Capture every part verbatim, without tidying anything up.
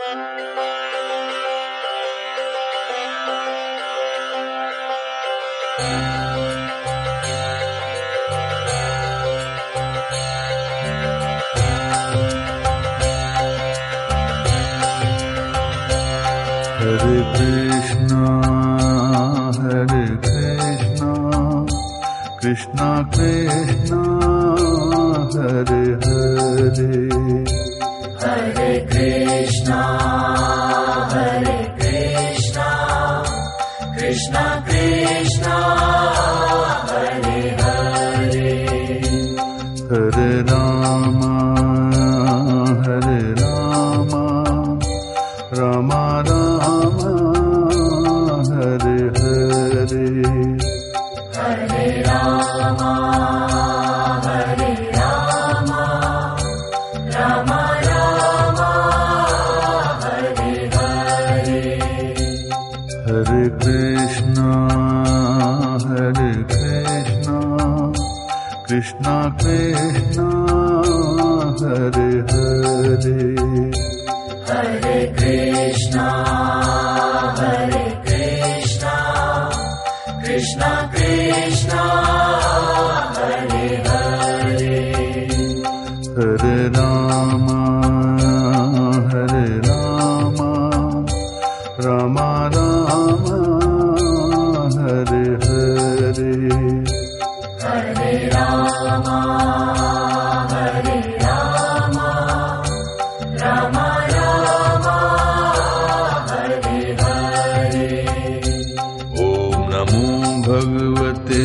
Hare Krishna, Hare Krishna, Krishna Krishna, Hare Hare, Hare Krishna, Hare Krishna, Krishna Krishna, Hare Hare, Hare Rama, Hare Rama, Rama Rama, Hare Hare, Hare Rama, Hare Rama, Rama Rama, Hare Hare, Hare Krishna, Hare Krishna, Krishna Krishna, Hare Hare, Hare Krishna, Hare Krishna, Krishna Krishna, Hare Hare, Hare Rama, Hare Rama, Rama Rama, Hare Hare, Hare Rama, Hare Rama, Rama Rama, Hare Hare, Om Namo Bhagavate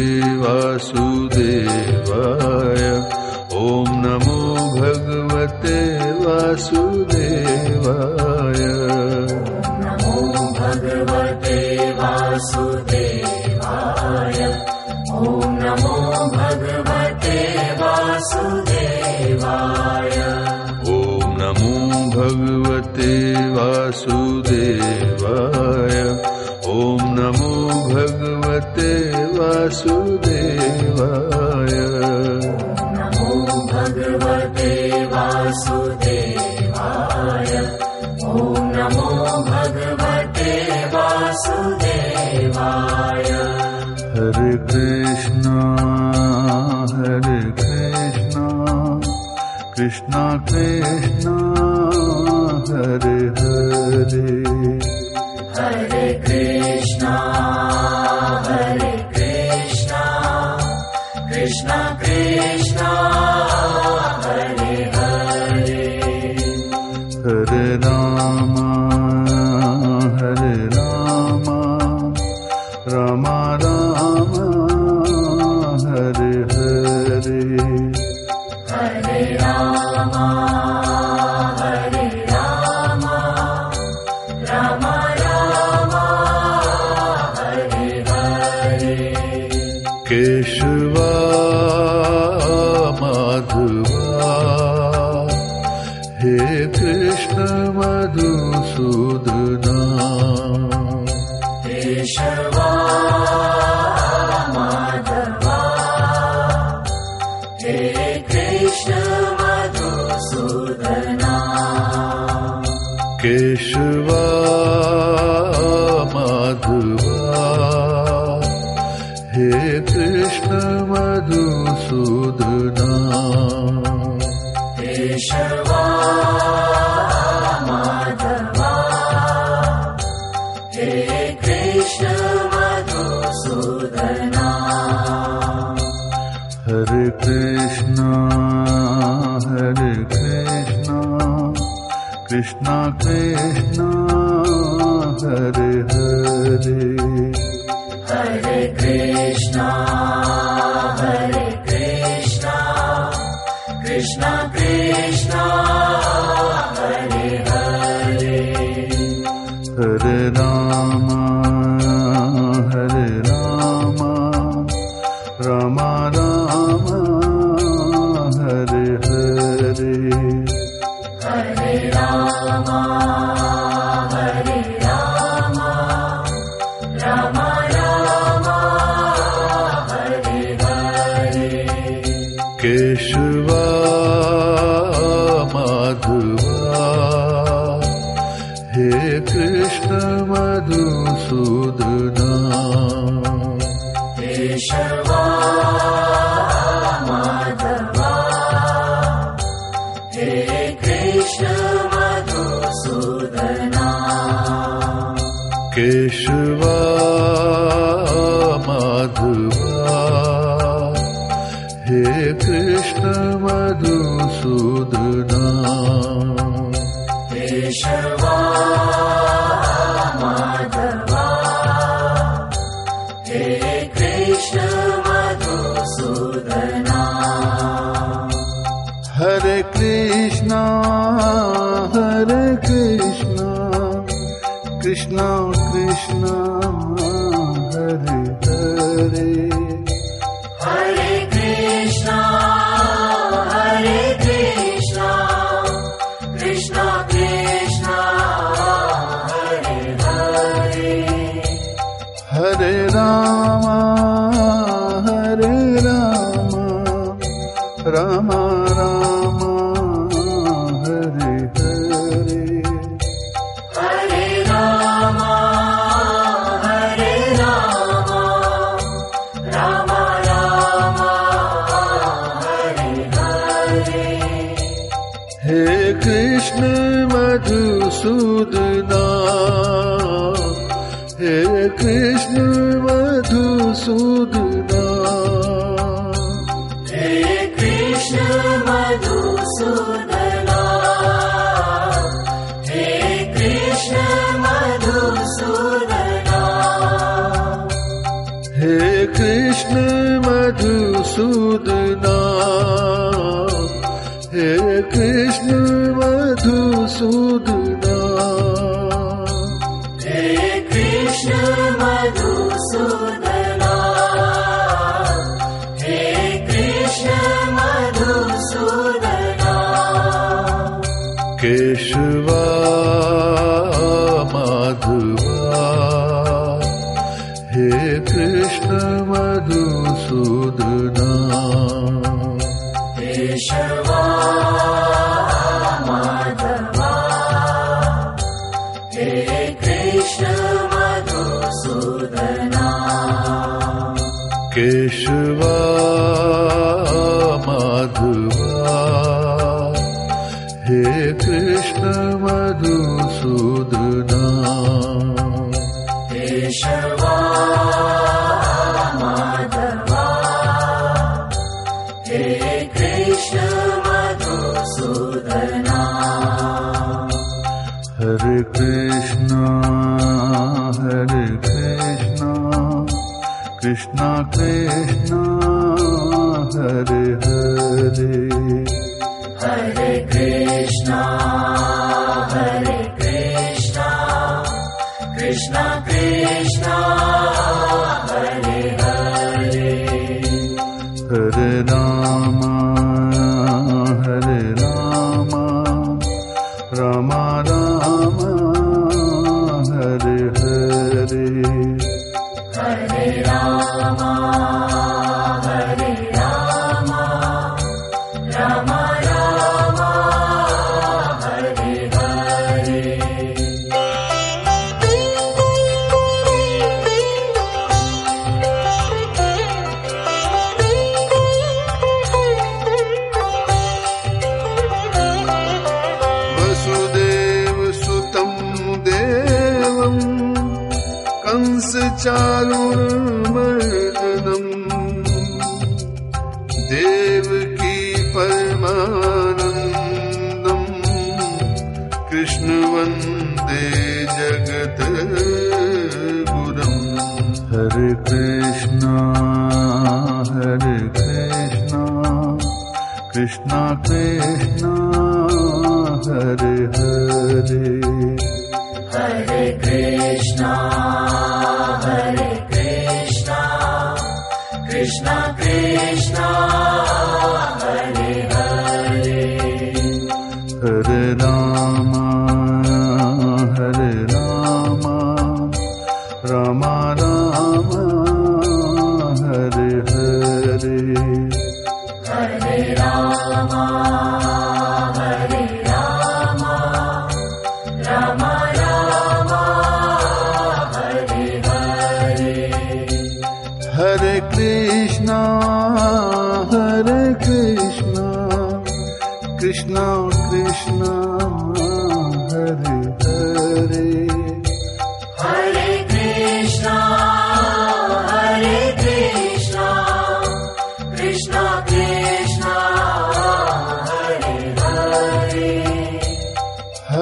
Vasudevaya, Om Namo Bhagavate Vasudevaya, Namo Bhagavate Vasudevaya, Om Namo Bhagavate Vasudevaya, Om Namo Bhagavate Vasudevaya, Om Namo Bhagavate Vasudevaya, Namo Bhagavate Vasudevaya, Om Namo Bhagavate Vasudevaya, Hare Krishna, Hare Krishna, Krishna Krishna, Hare Hare, Hare Krishna, Hare Krishna, Krishna Krishna, Hare Hare, Hare Rama, Hare Rama, Rama Rama, Hare Hare, Hare Rama, Hare Rama, Rama Rama, Hare Hare, Keshava Madhava, He Krishna Madhusudana, Keshava Madhava, He Krishna Madhusudana, Keshava Madhava, He Krishna Madhusudana, Keshava Madhava, He Krishna Madhusudana, Hare Krishna, Hare Krishna, Krishna Krishna, Hare Hare, Hare Krishna, Hare Krishna, Krishna Krishna, Hare Hare, Hare Rama, Hare Rama, Rama Rama, Hare Hare, Hare Rama, Hare Rama, Rama Rama, Hare Hare, Keshava Madhava, हे कृष्ण मधुसूदना केशवा माधवा हे कृष्ण मधुसूदना केशवा माधवा हे कृष्ण मधुसूदना केशवा माधवा हे कृष्ण मधुसूदना हरे कृष्णा हरे कृष्णा कृष्णा कृष्णा हरे हरे हरे कृष्णा हरे कृष्णा कृष्णा कृष्णा हरे हरे हरे रामा हरे रामा रामा रामा हरे हरे हरे रामा हरे रामा रामा रामा हरे हरे हे कृष्ण मधुसूदना हे कृष्ण मधुसूदना हे कृष्ण मधुसूदना हे कृष्ण मधुसूदना हे कृष्ण मधुसूदना हे कृष्ण मधुसूदना हे कृष्ण मधुसूदना हे कृष्ण मधुसूदना केशवा माधवा हे कृष्ण मधुसूदना केशवा माधवा हे कृष्ण मधुसूदना केशवा माधवा हे कृष्ण मधुसूदना केशवा माधवा हे कृष्ण मधुसूदना हरे कृष्णा हरे कृष्णा कृष्णा कृष्णा हरे हरे हरे कृष्णा हरे कृष्णा कृष्णा कृष्णा हरे हरे हरे रामा हरे रामा रामा रामा हरे हरे हरे रामा हरे रामा रामा रामा हरे हरे वसुदेव सुतं देवं कंसचारुर्मर्दनं देवकी परमानन्दं कृष्ण वन्दे जगद्गुरुं हरे कृष्णा हरे कृष्णा कृष्णा कृष्णा हरे हरे हरे कृष्णा हरे कृष्णा कृष्णा कृष्णा हरे हरे हरे रामा हरे रामा रामा रामा हरे हरे हरे रामा हरे Rama Rama Rama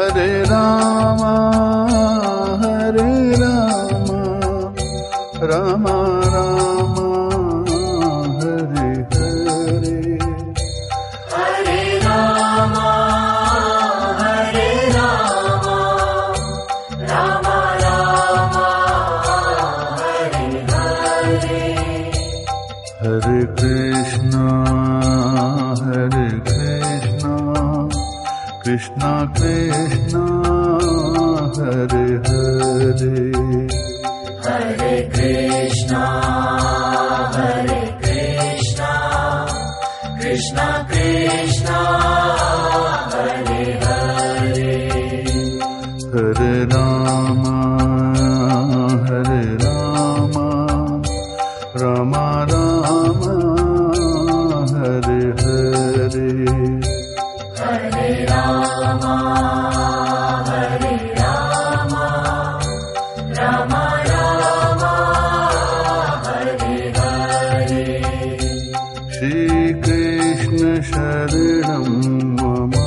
Hare Rama, Hare Rama, Rama Rama, Hare Hare. Hare Rama, Hare Rama, Rama Rama, Hare Hare. Hare Krishna, Hare Krishna, Krishna Krishna, Hare Hare. Hare Krishna, Hare Krishna, Krishna Krishna, Hare Hare. Hare Rama, Hare Rama, Rama Rama, Hare Hare. Hare Rama, Hare Rama, Rama Rama, Hare Hare. Shri Krishna Sharanam Mama,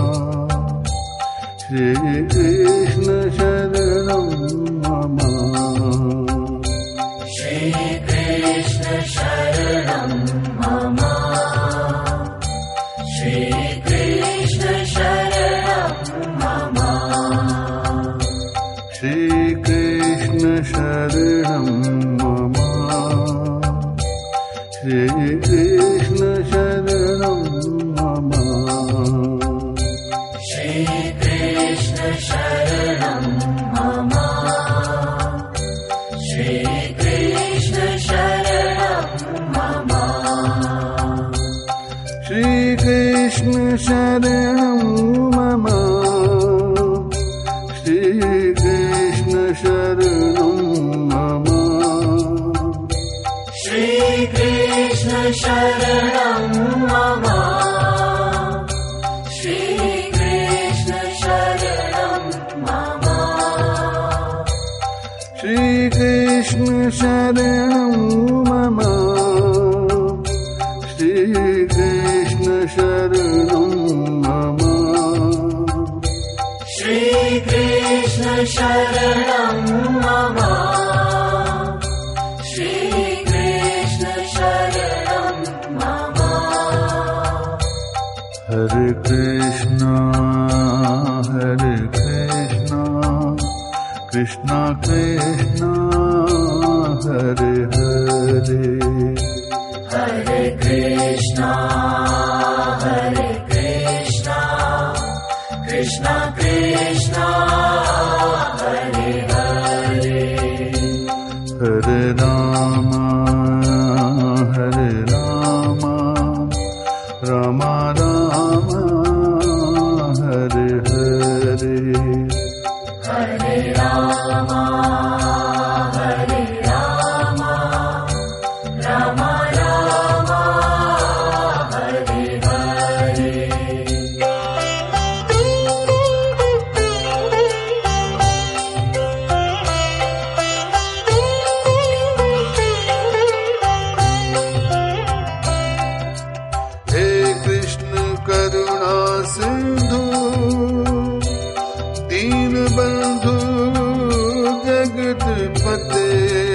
Shri Krishna Sharanam Mama, Shri Krishna Sharanam Mama, Shri Krishna Sharanam Mama, Shri Krishna Sharanam Mama, Shri Krishna Sharanam Mama, Shri Krishna Sharanam Mama, Shri Krishna Sharanam Mama, Shri Krishna Sharanam Mama, Shri Krishna Sharanam Mama, Shri Krishna Sharanam Mama, Shri Krishna Sharanam Mama, Shri Krishna Sharanam Mama, Shri Krishna Sharanam Mama, Shri Krishna Sharanam Mama, Shri Krishna Sharanam Mama. Hare Krishna, Hare Krishna, Krishna Krishna, Hare Hare. Hare Krishna, Hare Krishna, Krishna Krishna, Hare Hare. Hare Rama, Hare Rama, Rama Rama, Hare Hare. Hare Rama, Hare Rama, Rama Rama, Hare Hare. हे कृष्ण करुणा सिंधु, दीन बंधु जगतपते,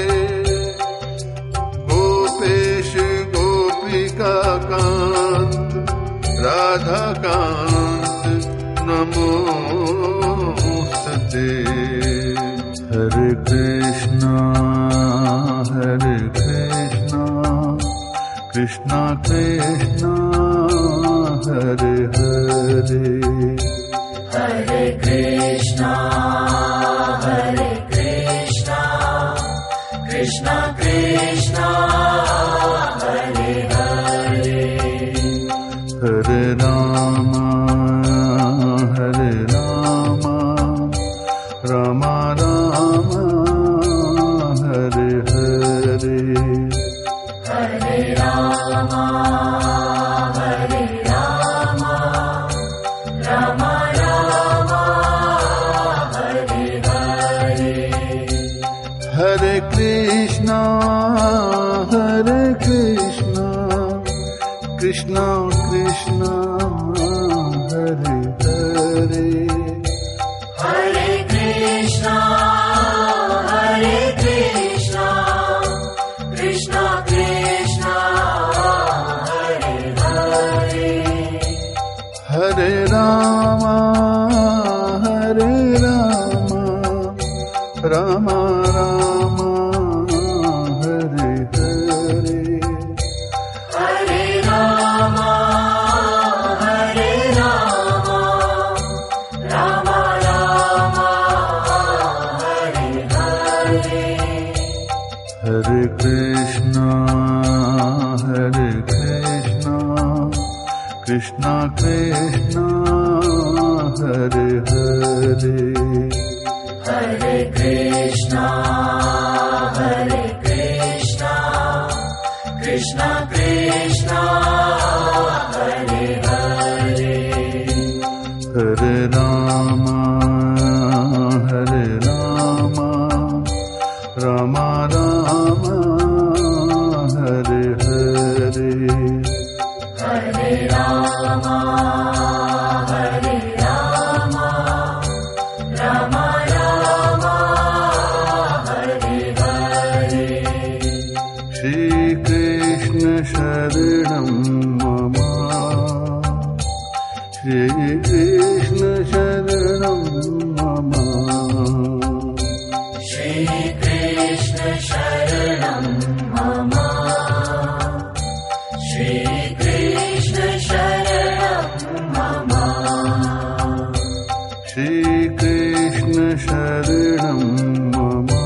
गोपेश गोपिका कांत राधा कांत नमोस्तुते। हरे कृष्णा, हरे Krishna, Krishna Krishna, Hare Hare. Hare Krishna, Hare Krishna, Krishna Krishna, Hare Hare. Hare Rama, Hare Rama, Rama Rama, Hare Hare. Hare Rama, Hare Rama, Rama Rama, Hare Hare. Hare Krishna, Hare Krishna, Krishna Krishna, Hare Hare. Hare Rama, Rama Rama, Hare Hare, Hare Rama, Hare Rama, Rama Rama, Hare Hare. Hare Krishna, Hare Krishna, Krishna Krishna, Hare Hare, Hare Krishna, Hare Krishna, Krishna Krishna, Hare Hare. Hare Rama, Hare Rama, Rama Rama, Hare Hare, Hare Rama, Hare Rama, Rama Rama, Hare Hare. Shri Krishna Sharanam Mama, Shri Krishna Sharanam Mama, Shri Krishna Sharanam Mama, Shri Krishna Sharanam Mama, Shri Krishna Sharanam Mama,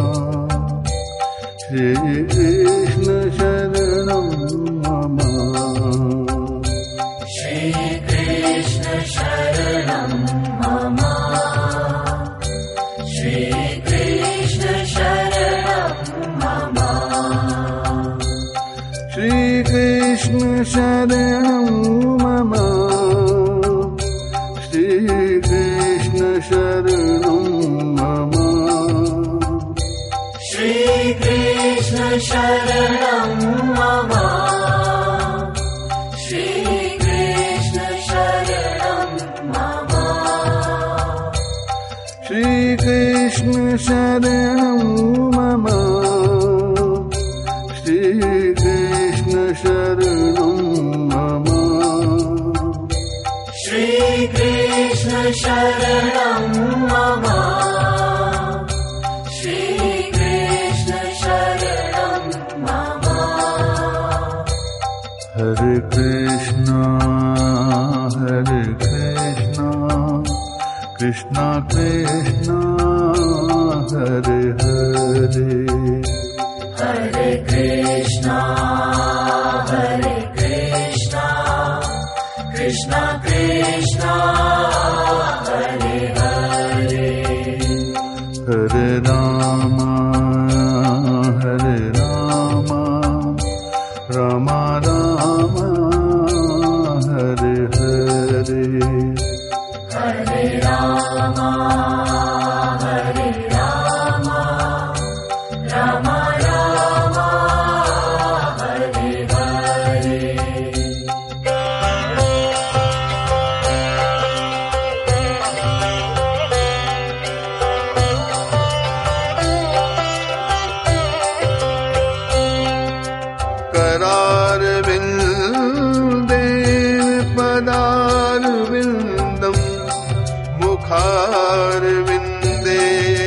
Shri Krishna Sharanam Mama, Shri Krishna Sharanam Mama, Shri Krishna Sharanam Mama, Shri Krishna Sharanam Mama, Shri Krishna Sharanam Mama, Shri Krishna Sharanam Mama, Shri Krishna Sharanam Mama, Shri Krishna Sharanam Mama, Shri Krishna Sharanam Mama, Shri Krishna Sharanam Mama, Shri Krishna Sharanam Mama. Hare Krishna, Hare Krishna, Krishna Krishna, Hare Hare, Hare Krishna, Hare Krishna, Krishna Krishna, Hare Hare. Hare Rama, Hare Rama, Rama Rama, Hare Hare, Hare Rama, Hare Rama, Rama Rama, Hare Hare. Kararvinde Padarvindam Mukharvinde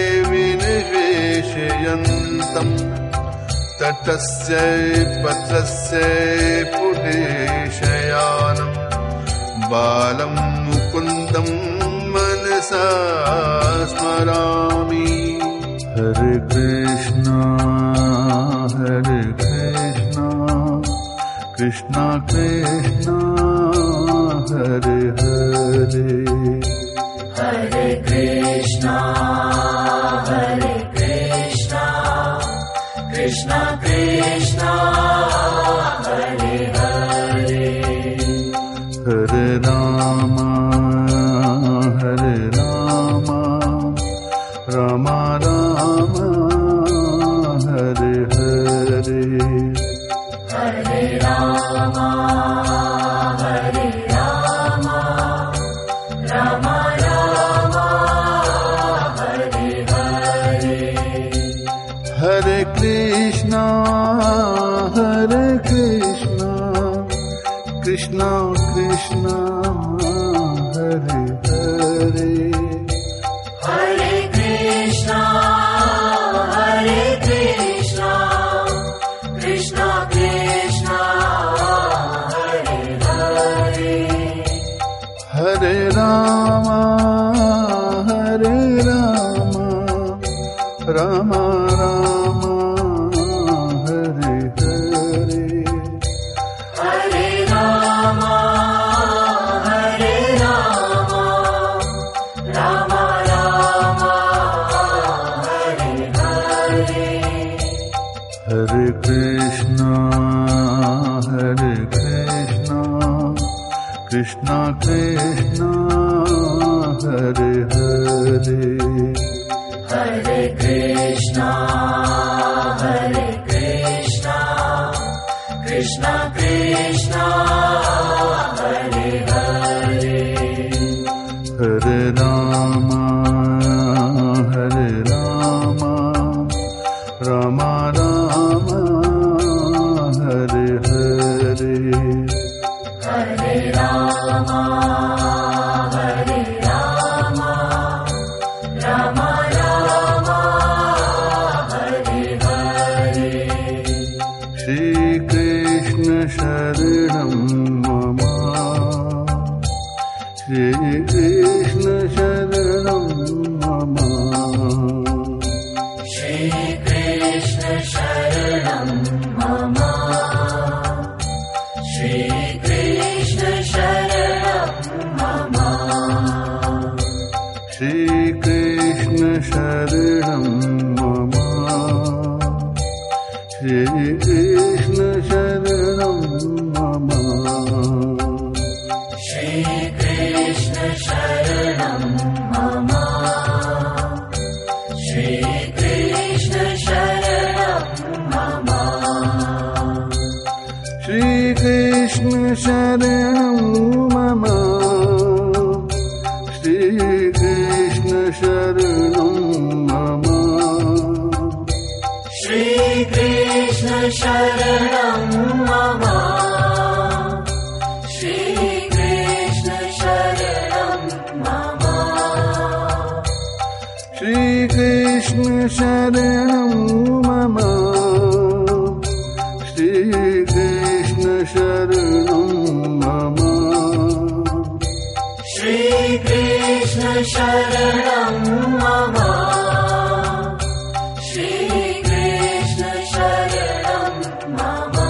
Viniveshayantam Tatasya Patrasya Pudeshayanam Balam Mukundam Manasa Smarami. Hare Krishna, Hare Krishna, Krishna Krishna, Hare Hare, Hare Krishna, Hare Krishna, Krishna Krishna, Hare Hare. Hare Rama, Hare Rama, Rama Rama, Hare Hare, Hare Rama, Hare Rama, Rama Rama, Hare Hare. Hare Krishna, Hare Krishna, Krishna Krishna, Hare Hare, Hare Krishna, Hare Krishna, Krishna Krishna, Hare Hare, Hare Krishna, Hare Krishna, Krishna Krishna, Hare Hare, Hare Rama, Hare Rama, Rama Rama, Hare Hare, Hare Rama, Hare Rama, Rama Rama, Hare Hare, Shri Krishna Sharanam Mama, Shri Krishna Sharanam Mama, Shri Krishna Sharanam Mama, Shri Krishna Sharanam Mama, Shri Krishna Sharanam Mama, Shri Krishna Sharanam Mama, Shri Krishna Sharanam Mama, Shri Krishna Sharanam Mama, Shri Krishna Sharanam Mama, Shri Krishna Sharanam Mama, Shri Krishna Sharanam Mama, Shri Krishna Sharanam Mama, Shri Krishna Sharanam Mama, Shri Krishna Sharanam Mama, Shri Krishna Sharanam Mama, Shri Krishna Sharanam Mama,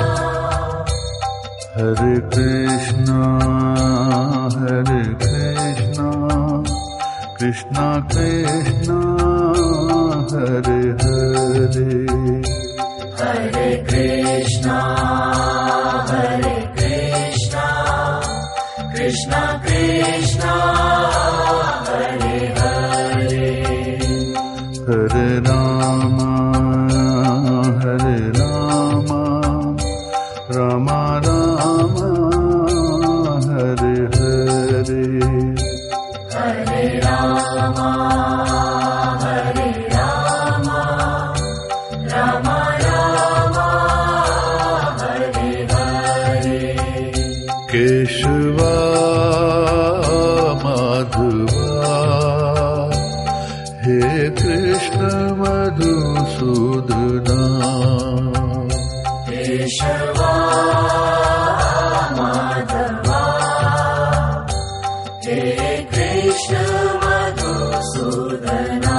Hare Krishna, Hare Krishna, Krishna Krishna, Hare Hare, Hare Krishna, Hare Krishna, Krishna Krishna, Hare Hare, Hare Rama, Hare Rama, Rama Rama, Hare Hare, Hare Rama, Hare Rama, Rama Rama, Hare Hare, Keshava Madhava, He Krishna Madhusudana, Keshava Madhava, He Krishna Madhusudana,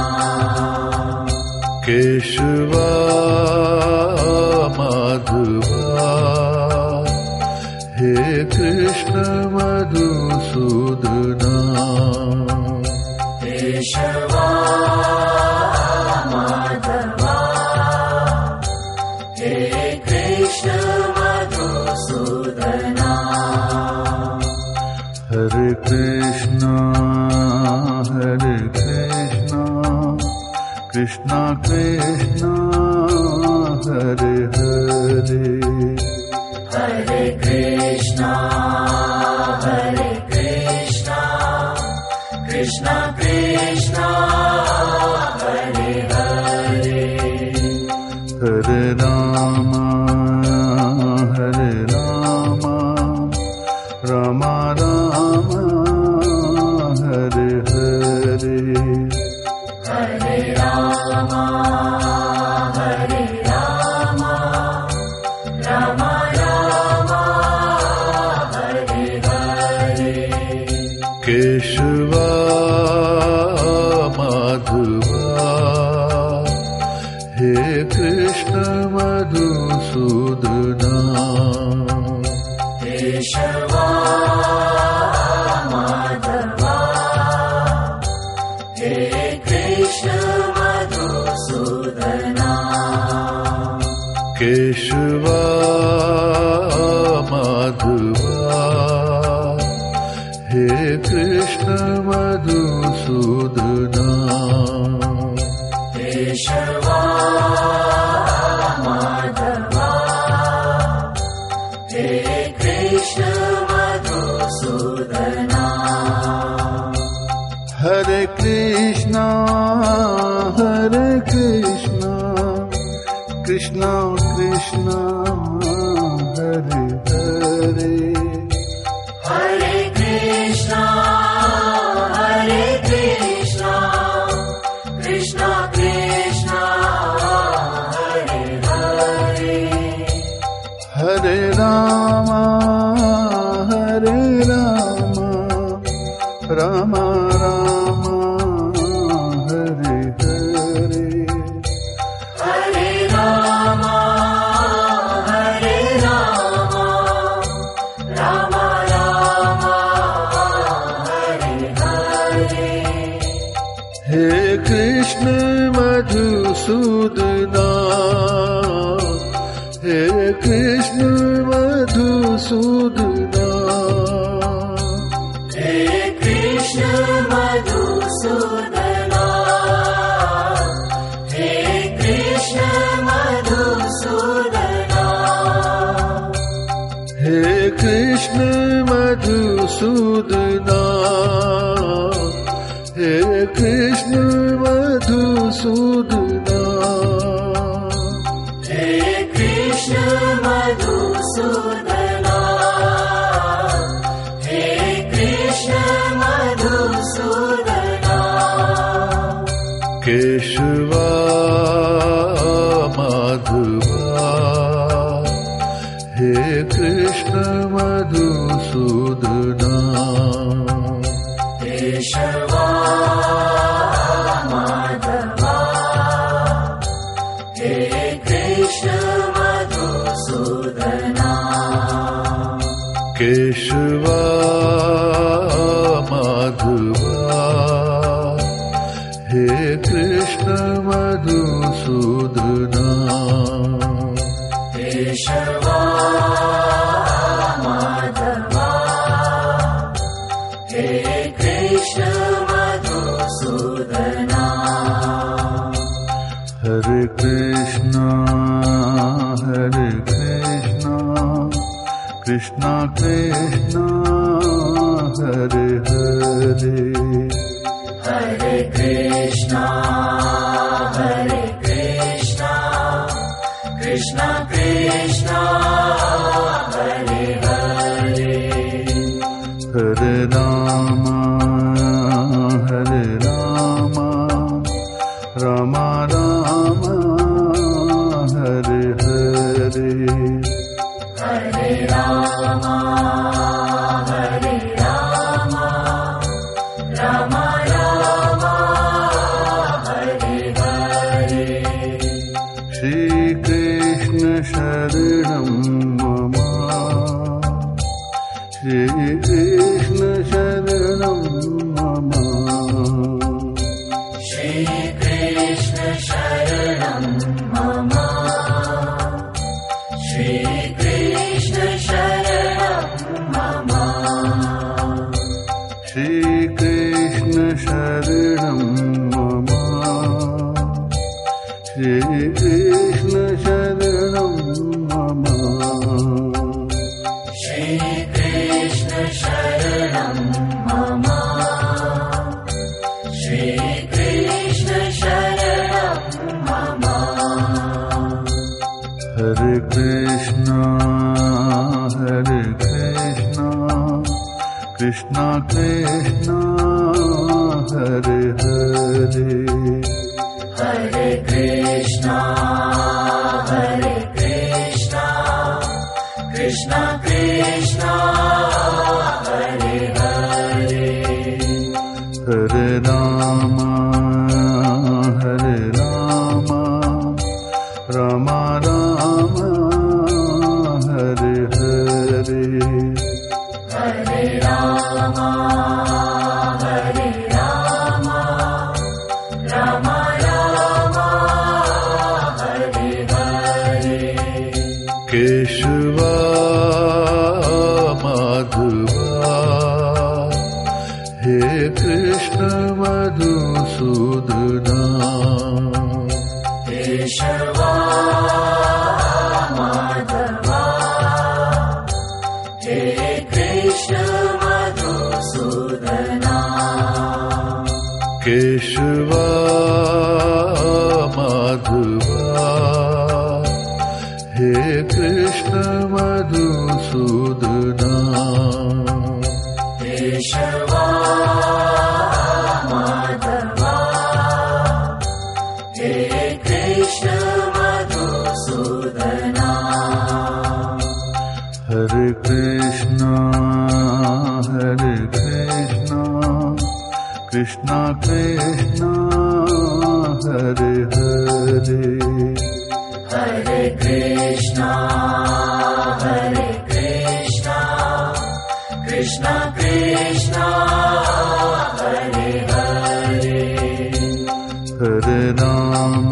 Keshava Madhava, He Krishna Madhusudana, Keshava Madhava, He Krishna Madhusudana, Hare Krishna, Hare Krishna, Krishna Krishna, Hare Hare, Hare Krishna, Hare Krishna, Krishna Krishna, Hare Hare, Hare Rama, Hare Rama, Rama Rama, Hare Hare, Hare Rama, Hare Rama, Rama Rama, Hare Hare, Keshava Madhava, He Krishna Madhusudana, Keshava Madhava, He Krishna Madhusudana, Krishna, Hare Krishna, Krishna Krishna, Hare Hare, Hare Krishna, Hare Krishna, Krishna Krishna, Hare Hare, Hare Rama, Hare Rama, Rama Rama, Hare Hare, Hare Rama, Hare Rama, Rama Rama, Hare Hare, He Krishna Madhusudana, He Krishna Madhusudana, He Krishna Madhusudana, He Krishna Madhusudana, He Krishna Madhusudana, He Krishna Madhusudana, He Krishna Madhusudana, He Krishna Madhusudana, Keshava Madhava, He Krishna Madhusudana, Keshava Madhava, He Krishna Madhusudana, Keshava Madhava, He Krishna Madhusudana, Keshava Madhava, He Krishna Madhusudana, Hare Krishna, Hare Krishna, Krishna Krishna, Hare Hare, Hare Krishna, Hare Krishna, Krishna Krishna, Hare Hare, Hare Rama, Hare Rama, Rama Rama, Hare Hare, Hare Rama, Hare Rama, Rama Rama, Hare Hare, Shri Krishna Sharanam Mama, Shri Krishna Sharanam Mama, Shri Krishna Sharanam Mama, Shri Krishna Sharanam Mama, Shri Krishna Sharanam Mama, Shri Krishna Sharanam Mama, Shri Krishna Sharanam Mama, Shri Krishna Sharanam Mama, Hare Krishna, Hare Krishna, Krishna Krishna, Hare Hare, Hare Krishna, Hare Krishna, Krishna Krishna, Hare Hare, Hare Rama, Hare Rama, Rama Rama, Hare Hare, Hare Rama, Hare Rama, Rama Rama, Hare Hare, Keshava Madhava, He Krishna Madhusudana, Keshava Madhava, He Krishna Madhusudana, Keshava केशवा माधवा हे कृष्ण मधुसूदना केशवा माधवा हे कृष्ण मधुसूदना हरे कृष्णा हरे कृष्णा कृष्णा कृष्णा हरे हरे हरे कृष्णा हरे कृष्णा कृष्णा कृष्णा हरे हरे हरे राम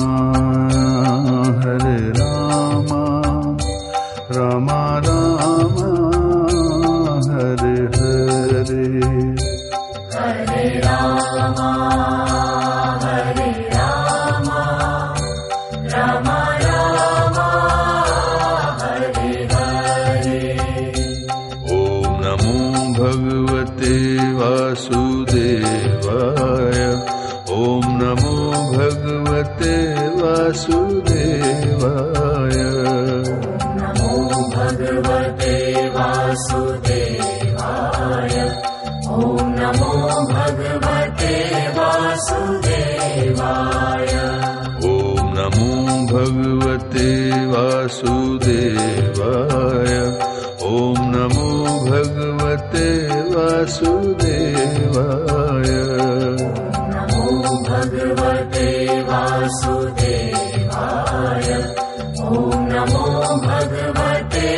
हरे राम राम राम हरे हरे हरे राम हरे राम राम राम हरे हरे ओम नमो भगवते वासुदेवाय ओम नमो भगवते वासुदेवाय नमो भगवते वासुदेवाय ॐ नमो भगवते वासुदेवाय ओम नमो भगवते वासुदेवाय ओम नमो भगवते वासुदेवाय नमो भगवते वासुदेवाय ॐ नमो भगवते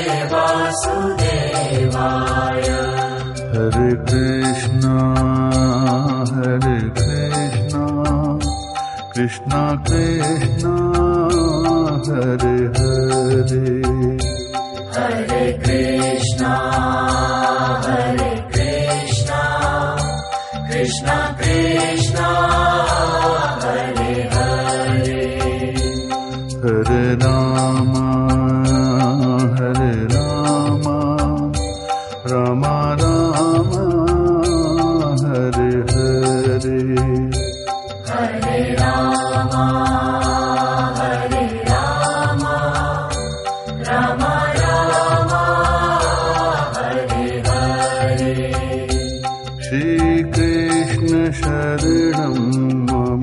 वासुदेवाय हरे कृष्णा हरे कृष्णा कृष्णा कृष्णा हरे हरे हरे कृष्णा हरे कृष्णा कृष्णा कृष्णा हरे हरे हरे राम हरे राम राम राम हरे हरे हरे राम हरे राम राम राम हरे हरे श्री कृष्ण शरणं मम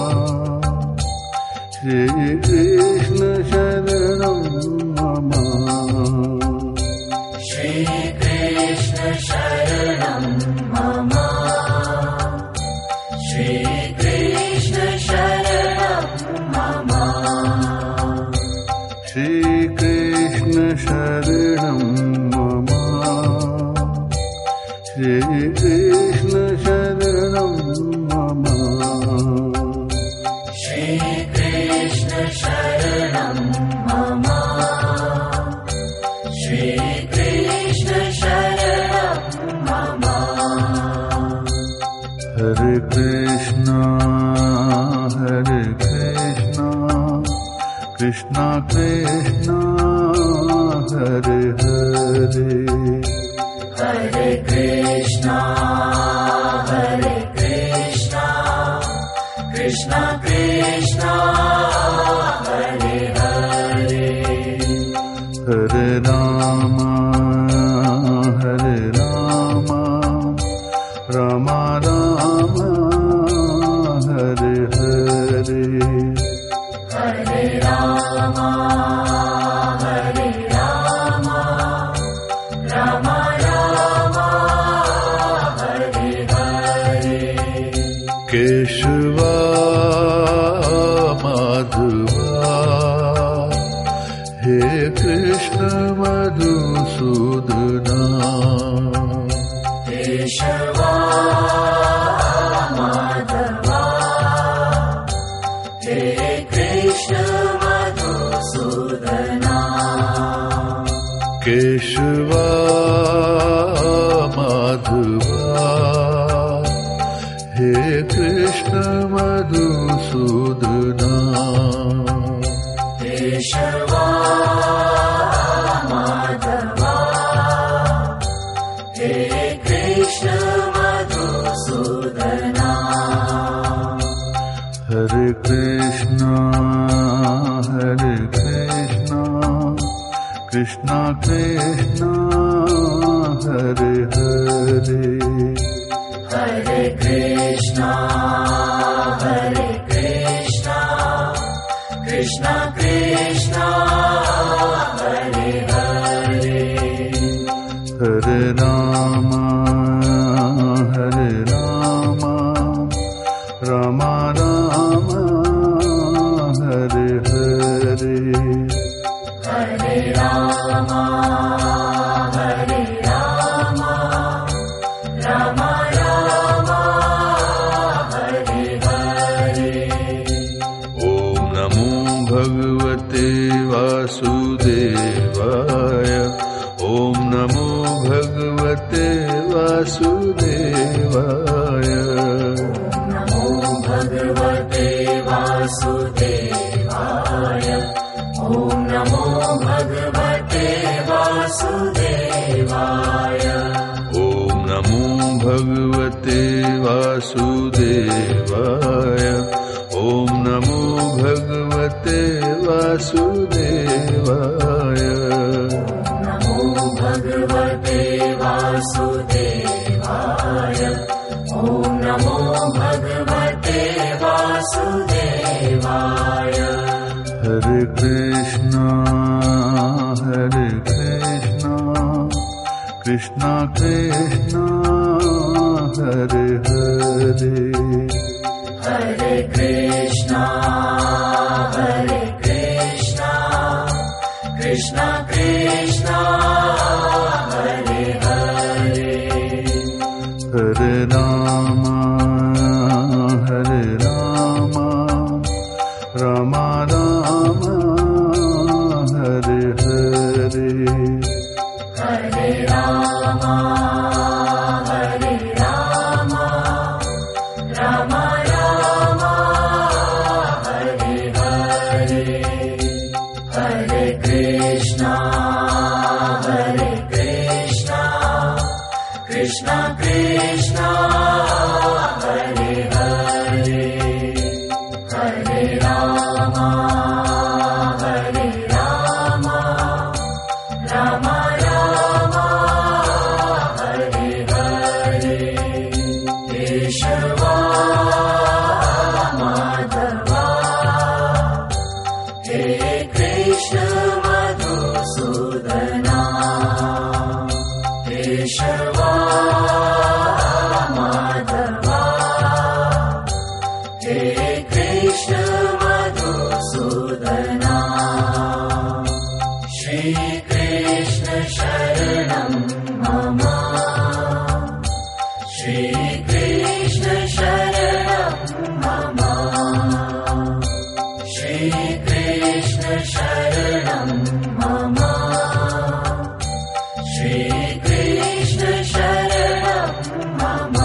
श्री कृष्ण शरणं मम श्री कृष्ण शरणं मम श्री कृष्ण शरणं मम श्री कृष्ण शरणं मम श्री कृष्ण शरणं मम श्री कृष्ण शरणं मम श्री कृष्ण शरणं मम हरे कृष्णा हरे कृष्णा कृष्णा कृष्णा हरे हरे हरे कृष्णा हरे कृष्णा कृष्णा कृष्णा हरे हरे हरे राम हरे राम राम राम हरे हरे हरे राम हरे राम राम राम हरे हरे केशवा माधवा हे कृष्ण मधुसूदना केशवा माधवा हे कृष्ण मधुसूदना केशवा माधवा हे कृष्ण मधुसूदना केशवा माधवा हे Krishna Madhusudana Hare Krishna, Hare Krishna, Krishna Krishna, Hare Hare, Hare Krishna, Hare Krishna, Krishna Krishna, Hare Hare, Hare Rama, Hare Rama, Rama Rama, Hare Hare, Hare Rama, Hare Rama, Rama Rama, Hare Hare. Om Namo Bhagavate Vasudevaya, Om Namo Bhagavate Vasudevaya, Namo Bhagavate Vasudevaya. Om Namo Bhagavate Vasudevaya. Om Namo Bhagavate Vasudevaya, Om Namo Bhagavate Vasudevaya, Namo Bhagavate Vasudevaya. Om Namo Bhagavate Vasudevaya. Hare Krishna, Hare Krishna, Krishna Krishna, Hare Hare, Hare Krishna, Hare Krishna, Krishna Krishna, Hare Hare, Hare Rama, Hare Rama, Rama Rama, Hare Hare, Hare Rama, Hare Rama, Rama Rama, Hare Hare, Hare Krishna, Hare Krishna, Krishna Krishna, Hare Hare, Hare Rama, Hare Rama, Rama Rama, Hare Hare, Keshava Madhava, He Krishna Madhusudana, Keshava Madhava, He Krishna Madhusudana, Shri Krishna Sharanam Mama, Shri Krishna Sharanam Mama, Shri Krishna Sharanam Mama, Shri Krishna Sharanam Mama.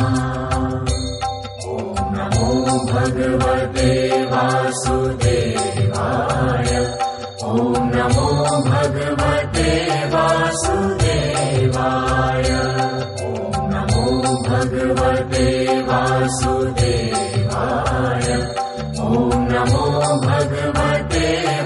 Om Namo Bhagavate Vasudevaya. Om Namo Bhagavate Vasudevaya. Om Namo Bhagavate Vasudevaya. Om Namo Bhagavate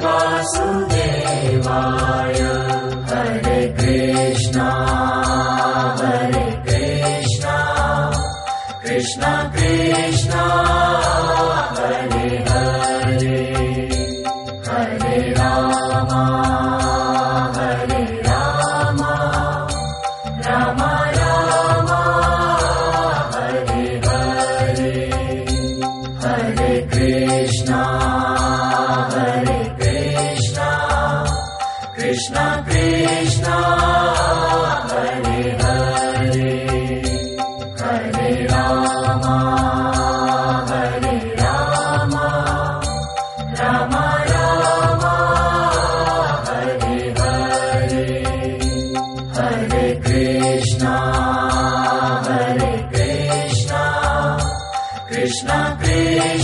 Vasudevaya. Hare Krishna, Hare Krishna, Krishna Krishna, Hare Hare, Hare Rama, Hare Rama, Rama Rama, Hare Hare, Hare Krishna, Hare Krishna, Krishna Krishna, Hare Hare, Hare Rama, Hare Rama, Rama Rama, Hare Hare, Hare Krishna, Hare Krishna, Krishna Krishna.